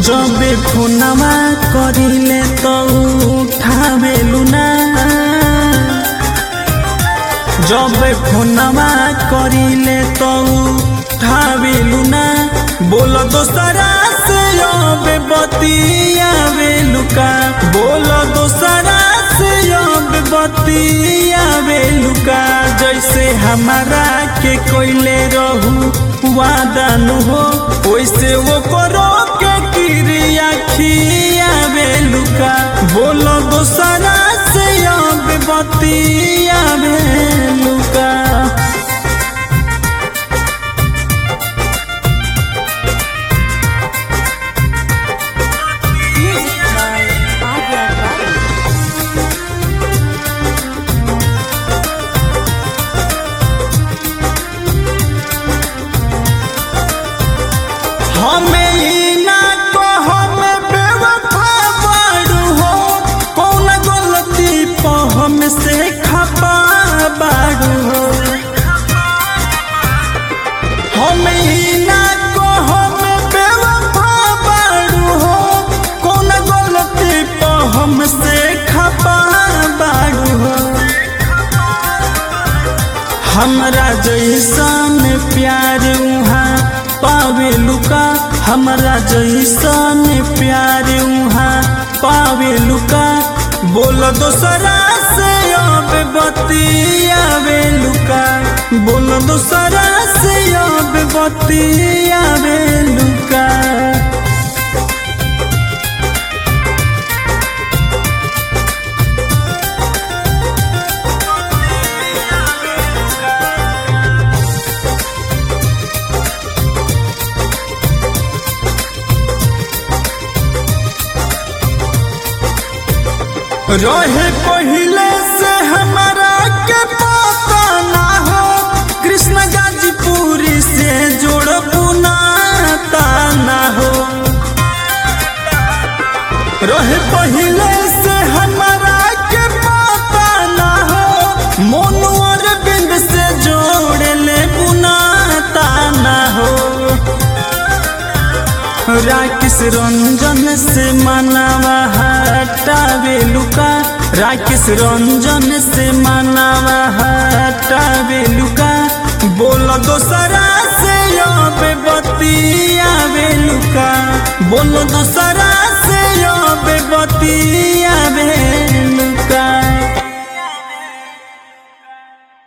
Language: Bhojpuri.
जब फोनमा करिले तो उठावेलु ना, जब फोनमा करिले तो उठावेलु ना। बोल दोसरा से अब बतियावेलु का, बोल दोसरा से अब बतियावेलु का। जैसे हमारा के कोइले रहू वादा नु हो, वैसे वो करो के क्रिया खियावेलु का। बोल दोसरा से अब बतियावेलु का। हमें ई ना कहो हमें बेवफा बाड़ू हो, कौन गलती पे हमसे खपा बाड़ू हो। हमें ई ना कहो हमें बेवफा बाड़ू हो, कौन गलती पे हमसे खपा बाड़ू हो। हमरा जैसन प्यार उहाँ पावेलु का, हमरा जैसन प्यार उहाँ पावेलु का। बोल दोसरा से अब बतियावेलु का, बोल दोसरा से अब बतियावेलु का। रहे पहले से हमारा के पता ना हो, कृष्ण गाजीपुरी से जोड़ पुनाता ना हो। रहे पहले से हमारा के पता ना हो, मोनू अरविंद से जोड़ ले पुनाता ना हो। राकेश रंजन से मनावा हटावेलु का, राकेश रंजन से मनावा हटावेलु का। बोल दोसरा से अब बतियावेलु का, बोल दोसरा से अब बतियावेलु